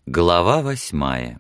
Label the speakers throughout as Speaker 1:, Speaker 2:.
Speaker 1: Глава 8.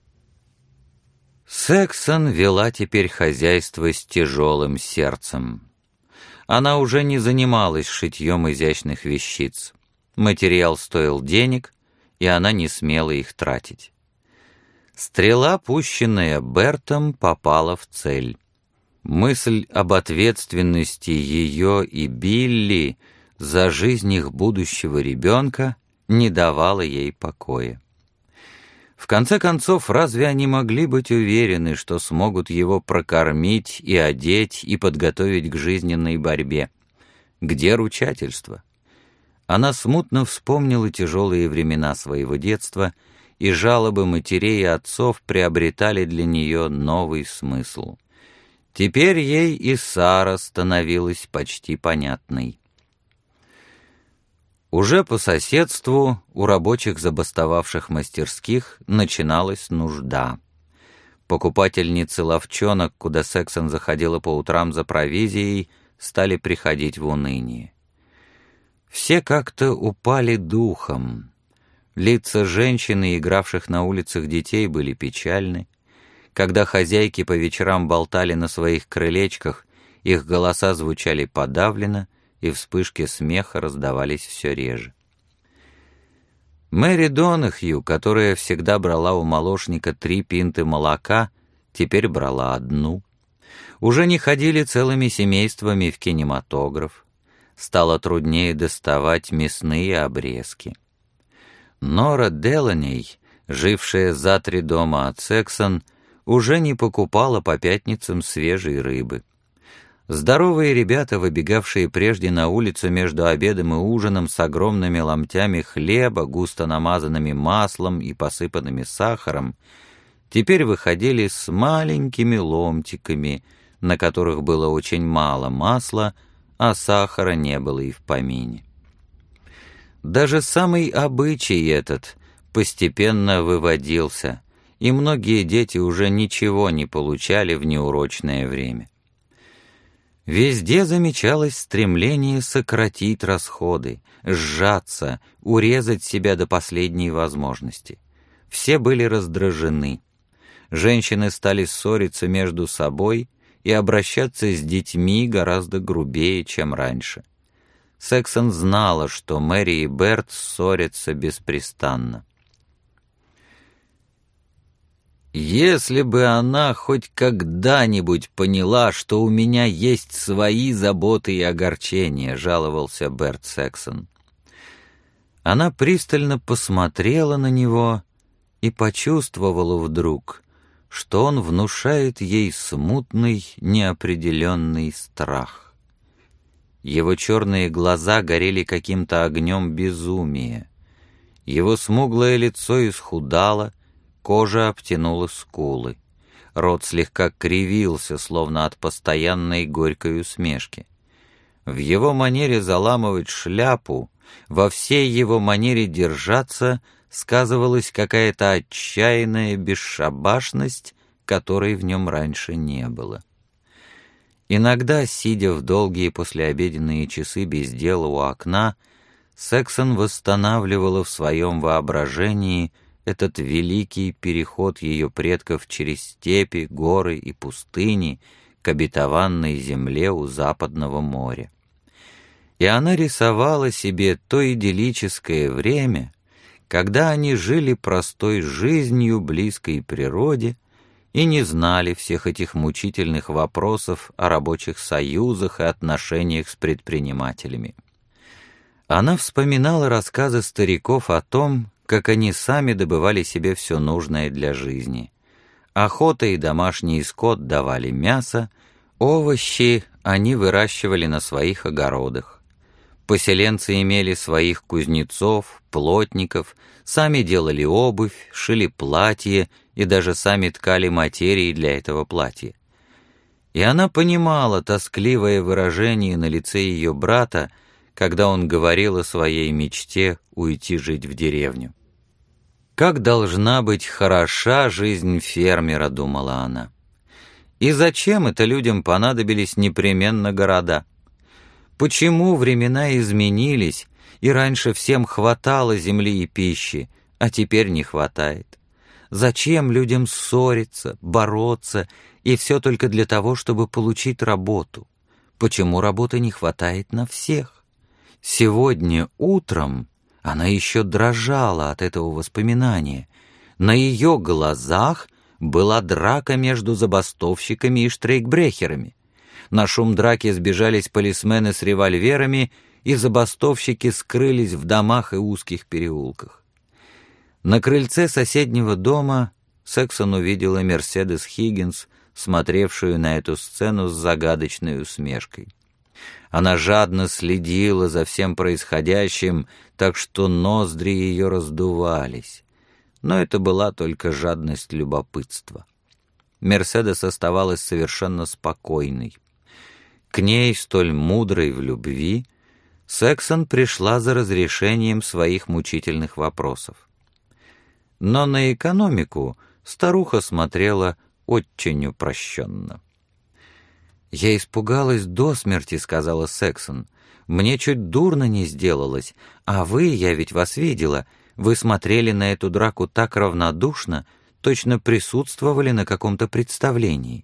Speaker 1: Сексон вела теперь хозяйство с тяжелым сердцем. Она уже не занималась шитьем изящных вещиц. Материал стоил денег, и она не смела их тратить. Стрела, пущенная Бертом, попала в цель. Мысль об ответственности ее и Билли за жизнь их будущего ребенка не давала ей покоя. В конце концов, разве они могли быть уверены, что смогут его прокормить и одеть и подготовить к жизненной борьбе? Где ручательство? Она смутно вспомнила тяжелые времена своего детства, и жалобы матерей и отцов приобретали для нее новый смысл. Теперь ей и Сара становилась почти понятной. Уже по соседству у рабочих забастовавших мастерских начиналась нужда. Покупательницы лавчонок, куда Сексон заходила по утрам за провизией, стали приходить в уныние. Все как-то упали духом. Лица женщин, игравших на улицах детей, были печальны. Когда хозяйки по вечерам болтали на своих крылечках, их голоса звучали подавленно, и вспышки смеха раздавались все реже. Мэри Донахью, которая всегда брала у молочника 3 пинты молока, теперь брала 1. Уже не ходили целыми семействами в кинематограф. Стало труднее доставать мясные обрезки. Нора Деланей, жившая за 3 дома от Сексон, уже не покупала по пятницам свежей рыбы. Здоровые ребята, выбегавшие прежде на улицу между обедом и ужином с огромными ломтями хлеба, густо намазанными маслом и посыпанными сахаром, теперь выходили с маленькими ломтиками, на которых было очень мало масла, а сахара не было и в помине. Даже самый обычай этот постепенно выводился, и многие дети уже ничего не получали в неурочное время. Везде замечалось стремление сократить расходы, сжаться, урезать себя до последней возможности. Все были раздражены. Женщины стали ссориться между собой и обращаться с детьми гораздо грубее, чем раньше. Сексон знала, что Мэри и Берт ссорятся беспрестанно. «Если бы она хоть когда-нибудь поняла, что у меня есть свои заботы и огорчения», — жаловался Берт Сексон. Она пристально посмотрела на него и почувствовала вдруг, что он внушает ей смутный, неопределенный страх. Его черные глаза горели каким-то огнем безумия. Его смуглое лицо исхудало, кожа обтянула скулы. Рот слегка кривился, словно от постоянной горькой усмешки. В его манере заламывать шляпу, во всей его манере держаться сказывалась какая-то отчаянная бесшабашность, которой в нем раньше не было. Иногда, сидя в долгие послеобеденные часы без дела у окна, Сексон восстанавливала в своем воображении этот великий переход ее предков через степи, горы и пустыни к обетованной земле у Западного моря. И она рисовала себе то идиллическое время, когда они жили простой жизнью, близкой природе, и не знали всех этих мучительных вопросов о рабочих союзах и отношениях с предпринимателями. Она вспоминала рассказы стариков о том, как они сами добывали себе все нужное для жизни. Охота и домашний скот давали мясо, овощи они выращивали на своих огородах. Поселенцы имели своих кузнецов, плотников, сами делали обувь, шили платья и даже сами ткали материи для этого платья. И она понимала тоскливое выражение на лице ее брата, когда он говорил о своей мечте уйти жить в деревню. «Как должна быть хороша жизнь фермера», — думала она. «И зачем это людям понадобились непременно города? Почему времена изменились, и раньше всем хватало земли и пищи, а теперь не хватает. Зачем людям ссориться, бороться, и все только для того, чтобы получить работу? Почему работы не хватает на всех? Сегодня утром она еще дрожала от этого воспоминания. На ее глазах была драка между забастовщиками и штрейкбрехерами. На шум драки сбежались полисмены с револьверами, и забастовщики скрылись в домах и узких переулках. На крыльце соседнего дома Сексон увидела Мерседес Хиггинс, смотревшую на эту сцену с загадочной усмешкой. Она жадно следила за всем происходящим, так что ноздри ее раздувались. Но это была только жадность любопытства. Мерседес оставалась совершенно спокойной. К ней, столь мудрой в любви, Сексон пришла за разрешением своих мучительных вопросов. Но на экономику старуха смотрела очень упрощенно. «Я испугалась до смерти», — сказала Сексон. «Мне чуть дурно не сделалось, а вы, я ведь вас видела, вы смотрели на эту драку так равнодушно, точно присутствовали на каком-то представлении».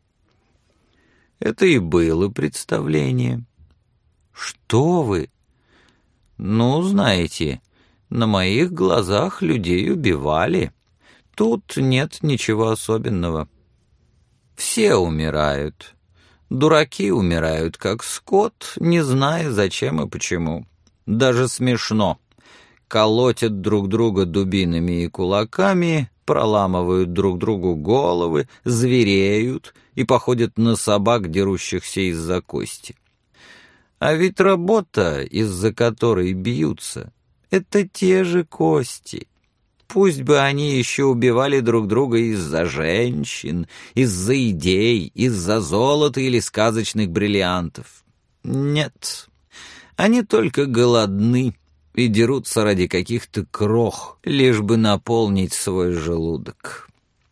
Speaker 1: «Это и было представление». «Что вы?» «Ну, знаете, на моих глазах людей убивали. Тут нет ничего особенного. Все умирают. Дураки умирают, как скот, не зная, зачем и почему. Даже смешно. Колотят друг друга дубинами и кулаками, проламывают друг другу головы, звереют и походят на собак, дерущихся из-за кости. А ведь работа, из-за которой бьются, это те же кости. Пусть бы они еще убивали друг друга из-за женщин, из-за идей, из-за золота или сказочных бриллиантов. Нет, они только голодны и дерутся ради каких-то крох, лишь бы наполнить свой желудок.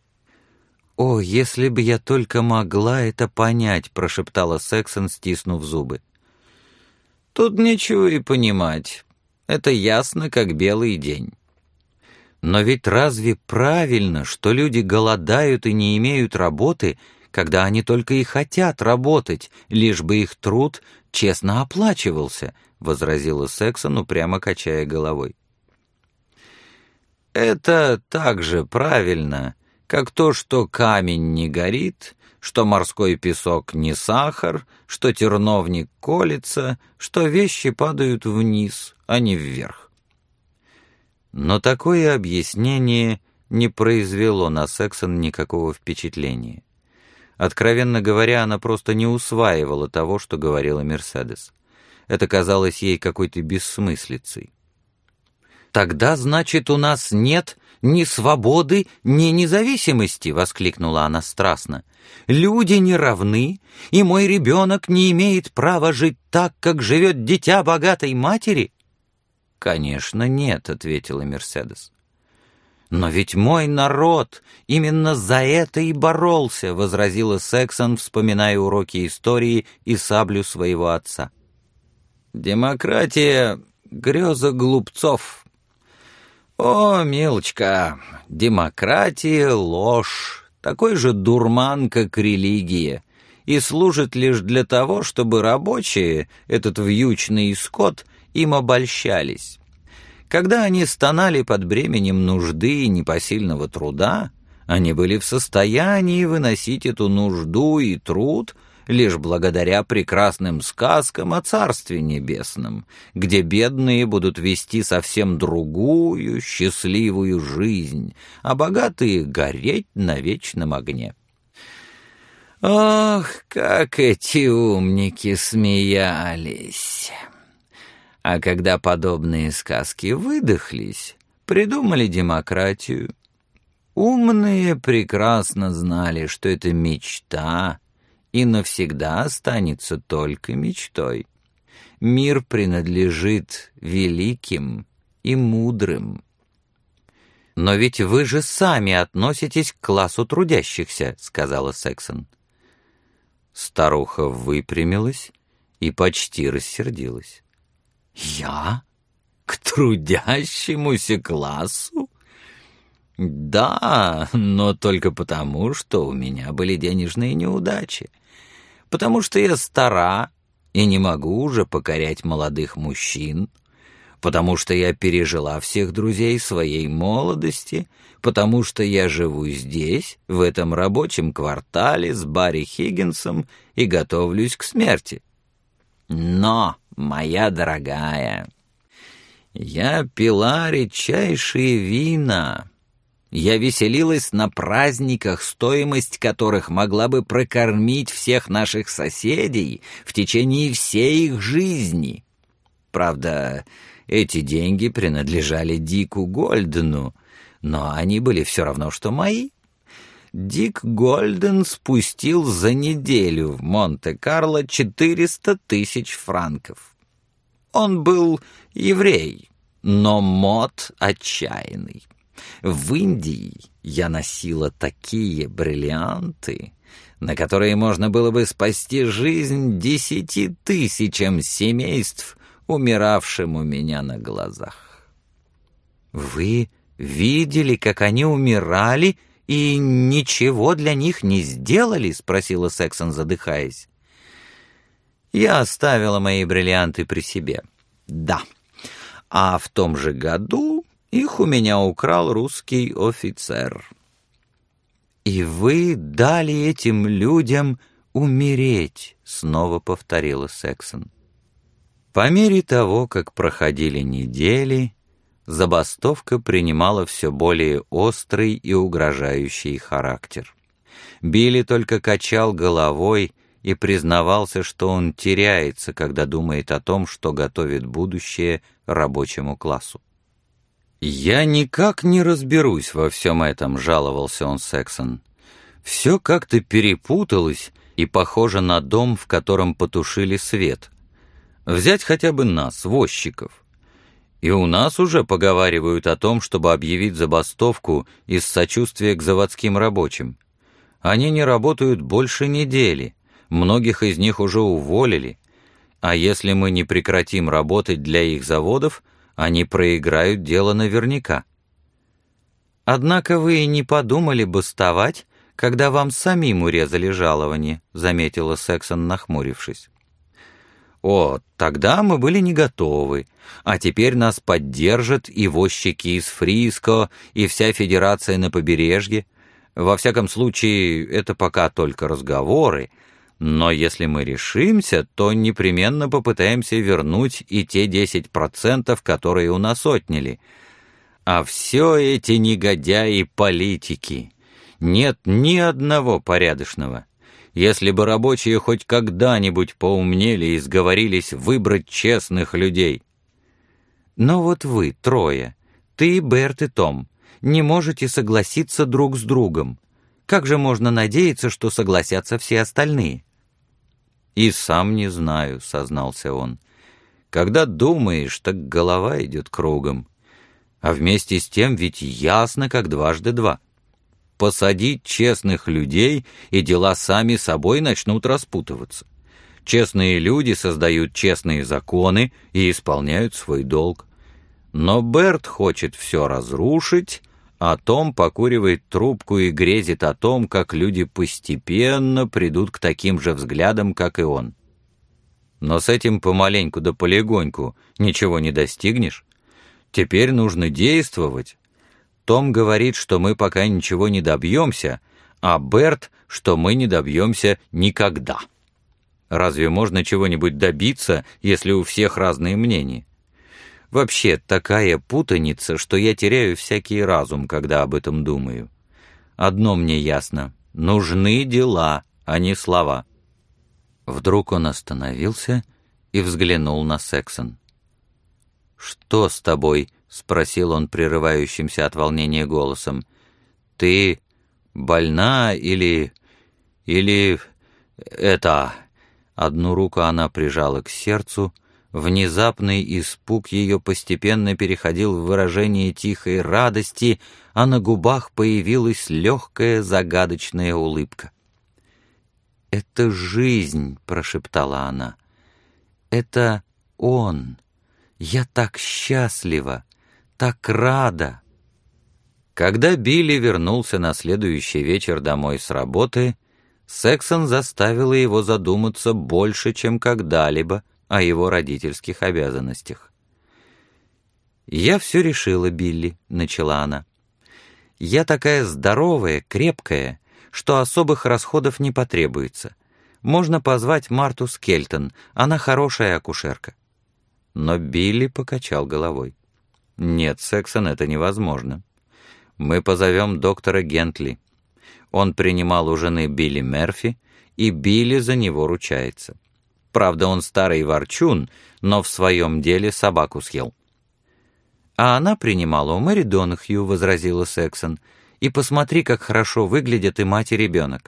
Speaker 1: «О, если бы я только могла это понять», — прошептала Сексон, стиснув зубы. «Тут нечего и понимать. Это ясно, как белый день». Но ведь разве правильно, что люди голодают и не имеют работы, когда они только и хотят работать, лишь бы их труд честно оплачивался, — возразила Сексон, упрямо качая головой. Это так же правильно, как то, что камень не горит, что морской песок не сахар, что терновник колется, что вещи падают вниз, а не вверх. Но такое объяснение не произвело на Сексон никакого впечатления. Откровенно говоря, она просто не усваивала того, что говорила Мерседес. Это казалось ей какой-то бессмыслицей. «Тогда, значит, у нас нет ни свободы, ни независимости!» — воскликнула она страстно. «Люди не равны, и мой ребенок не имеет права жить так, как живет дитя богатой матери?» «Конечно, нет», — ответила Мерседес. «Но ведь мой народ именно за это и боролся», — возразила Сексон, вспоминая уроки истории и саблю своего отца. «Демократия — греза глупцов». «О, милочка, демократия — ложь, такой же дурман, как религия, и служит лишь для того, чтобы рабочие, этот вьючный скот, им обольщались. Когда они стонали под бременем нужды и непосильного труда, они были в состоянии выносить эту нужду и труд лишь благодаря прекрасным сказкам о Царстве Небесном, где бедные будут вести совсем другую, счастливую жизнь, а богатые гореть на вечном огне. Ох, как эти умники смеялись! А когда подобные сказки выдохлись, придумали демократию. Умные прекрасно знали, что это мечта, и навсегда останется только мечтой. Мир принадлежит великим и мудрым. «Но ведь вы же сами относитесь к классу трудящихся», — сказала Сексон. Старуха выпрямилась и почти рассердилась. «Я? К трудящемуся классу? Да, но только потому, что у меня были денежные неудачи. Потому что я стара и не могу уже покорять молодых мужчин. Потому что я пережила всех друзей своей молодости. Потому что я живу здесь, в этом рабочем квартале с Барри Хиггинсом и готовлюсь к смерти. Но, моя дорогая, я пила редчайшие вина. Я веселилась на праздниках, стоимость которых могла бы прокормить всех наших соседей в течение всей их жизни. Правда, эти деньги принадлежали Дику Гольдену, но они были все равно, что мои. Дик Гольден спустил за неделю в Монте-Карло 400 000 франков. Он был еврей, но мод отчаянный. В Индии я носила такие бриллианты, на которые можно было бы спасти жизнь 10 000 семейств, умиравшим у меня на глазах. Вы видели, как они умирали, и ничего для них не сделали? — спросила Сексон, задыхаясь. Я оставила мои бриллианты при себе. Да. А в том же году их у меня украл русский офицер. И вы дали этим людям умереть, — снова повторила Сексон. По мере того, как проходили недели, забастовка принимала все более острый и угрожающий характер. Билли только качал головой и признавался, что он теряется, когда думает о том, что готовит будущее рабочему классу. «Я никак не разберусь во всем этом», — жаловался он Сексон. «Все как-то перепуталось и похоже на дом, в котором потушили свет. Взять хотя бы нас, возчиков. И у нас уже поговаривают о том, чтобы объявить забастовку из сочувствия к заводским рабочим. Они не работают больше недели, многих из них уже уволили, а если мы не прекратим работать для их заводов, они проиграют дело наверняка». «Однако вы не подумали бастовать, когда вам самим урезали жалование», — заметила Сексон, нахмурившись. «О, тогда мы были не готовы, а теперь нас поддержат и возчики из Фриско, и вся федерация на побережье. Во всяком случае, это пока только разговоры, но если мы решимся, то непременно попытаемся вернуть и те 10%, которые у нас отняли. А все эти негодяи-политики, нет ни одного порядочного. Если бы рабочие хоть когда-нибудь поумнели и сговорились выбрать честных людей». «Но вот вы, трое, ты, Берт и Том, не можете согласиться друг с другом. Как же можно надеяться, что согласятся все остальные?» «И сам не знаю», — сознался он. «Когда думаешь, так голова идет кругом. А вместе с тем ведь ясно, как дважды два. Посадить честных людей, и дела сами собой начнут распутываться. Честные люди создают честные законы и исполняют свой долг. Но Берт хочет все разрушить, а Том покуривает трубку и грезит о том, как люди постепенно придут к таким же взглядам, как и он. Но с этим помаленьку да полегоньку ничего не достигнешь. Теперь нужно действовать. Том говорит, что мы пока ничего не добьемся, а Берт, что мы не добьемся никогда. Разве можно чего-нибудь добиться, если у всех разные мнения? Вообще, такая путаница, что я теряю всякий разум, когда об этом думаю. Одно мне ясно — нужны дела, а не слова». Вдруг он остановился и взглянул на Сексон. «Что с тобой?» — спросил он прерывающимся от волнения голосом. «Ты больна или... это...» Одну руку она прижала к сердцу. Внезапный испуг ее постепенно переходил в выражение тихой радости, а на губах появилась легкая загадочная улыбка. «Это жизнь», — прошептала она. «Это он. Я так счастлива, так рада». Когда Билли вернулся на следующий вечер домой с работы, Сексон заставила его задуматься больше, чем когда-либо о его родительских обязанностях. «Я все решила, Билли», — начала она. «Я такая здоровая, крепкая, что особых расходов не потребуется. Можно позвать Марту Скельтон, она хорошая акушерка». Но Билли покачал головой. «Нет, Сексон, это невозможно. Мы позовем доктора Гентли. Он принимал у жены Билли Мерфи, и Билли за него ручается. Правда, он старый ворчун, но в своем деле собаку съел». «А она принимала у Мэри Донахью», — возразила Сексон. «И посмотри, как хорошо выглядят и мать, и ребенок».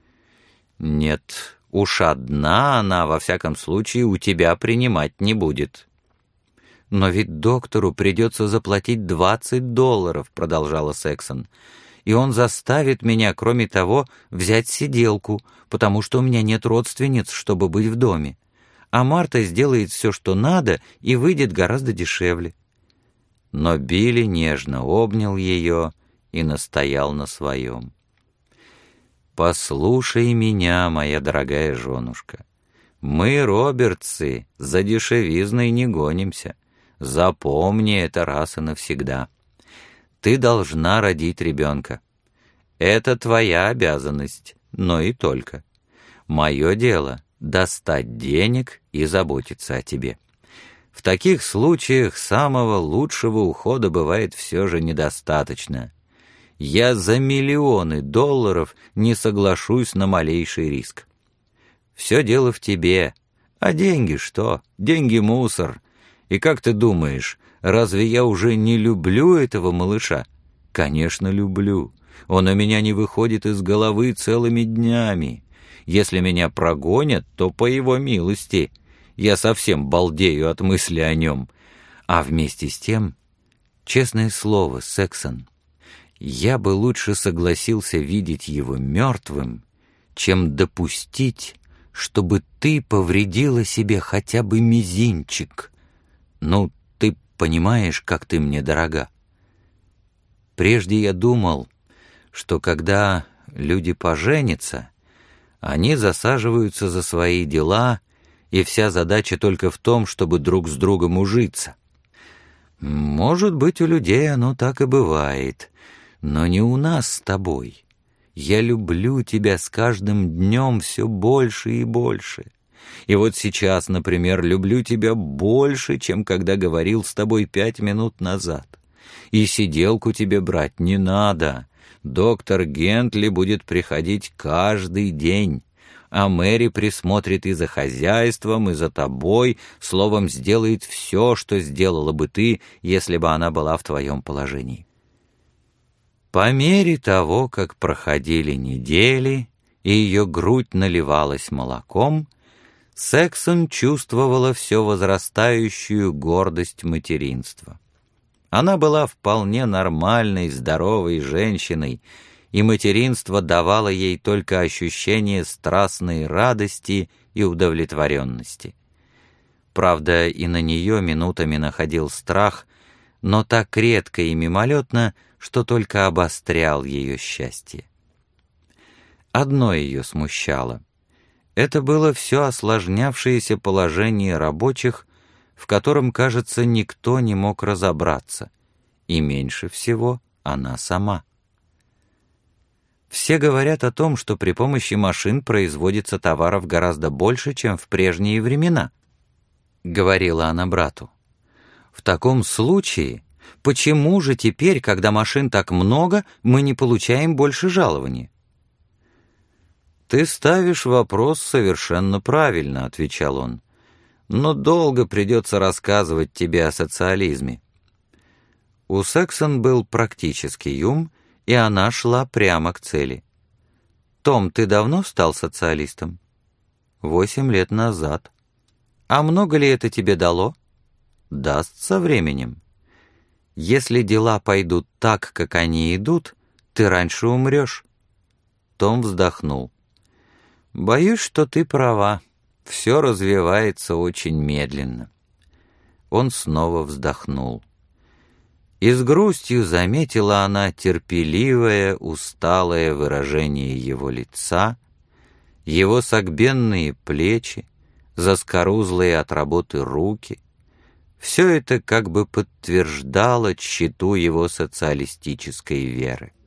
Speaker 1: «Нет, уж одна она, во всяком случае, у тебя принимать не будет». «Но ведь доктору придется заплатить $20, — продолжала Сексон. «И он заставит меня, кроме того, взять сиделку, потому что у меня нет родственниц, чтобы быть в доме. А Марта сделает все, что надо, и выйдет гораздо дешевле». Но Билли нежно обнял ее и настоял на своем. «Послушай меня, моя дорогая женушка. Мы, Робертсы, за дешевизной не гонимся. Запомни это раз и навсегда. Ты должна родить ребенка. Это твоя обязанность, но и только. Мое дело — достать денег и заботиться о тебе. В таких случаях самого лучшего ухода бывает все же недостаточно. Я за миллионы долларов не соглашусь на малейший риск. Все дело в тебе. А деньги что? Деньги — мусор. И как ты думаешь, разве я уже не люблю этого малыша? Конечно, люблю. Он у меня не выходит из головы целыми днями. Если меня прогонят, то по его милости. Я совсем балдею от мысли о нем. А вместе с тем, честное слово, Сексон, я бы лучше согласился видеть его мертвым, чем допустить, чтобы ты повредила себе хотя бы мизинчик. Ну, ты понимаешь, как ты мне дорога. Прежде я думал, что когда люди поженятся, они засаживаются за свои дела, и вся задача только в том, чтобы друг с другом ужиться. Может быть, у людей оно так и бывает, но не у нас с тобой. Я люблю тебя с каждым днем все больше и больше. И вот сейчас, например, люблю тебя больше, чем когда говорил с тобой 5 минут назад. И сиделку тебе брать не надо. Доктор Гентли будет приходить каждый день, а Мэри присмотрит и за хозяйством, и за тобой, словом, сделает все, что сделала бы ты, если бы она была в твоем положении. По мере того, как проходили недели, и ее грудь наливалась молоком, Сексон чувствовала все возрастающую гордость материнства. Она была вполне нормальной, здоровой женщиной, и материнство давало ей только ощущение страстной радости и удовлетворенности. Правда, и на нее минутами находил страх, но так редко и мимолетно, что только обострял ее счастье. Одно ее смущало. Это было все осложнявшееся положение рабочих, в котором, кажется, никто не мог разобраться, и меньше всего она сама. Все говорят о том, что при помощи машин производится товаров гораздо больше, чем в прежние времена, — говорила она брату. В таком случае, почему же теперь, когда машин так много, мы не получаем больше жалований? «Ты ставишь вопрос совершенно правильно», — отвечал он. «Но долго придется рассказывать тебе о социализме». У Сексон был практический ум, и она шла прямо к цели. «Том, ты давно стал социалистом?» 8 лет назад. «А много ли это тебе дало?» «Даст со временем. Если дела пойдут так, как они идут, ты раньше умрешь». Том вздохнул. «Боюсь, что ты права. Все развивается очень медленно». Он снова вздохнул. И с грустью заметила она терпеливое, усталое выражение его лица, его согбенные плечи, заскорузлые от работы руки. Все это как бы подтверждало тщету его социалистической веры.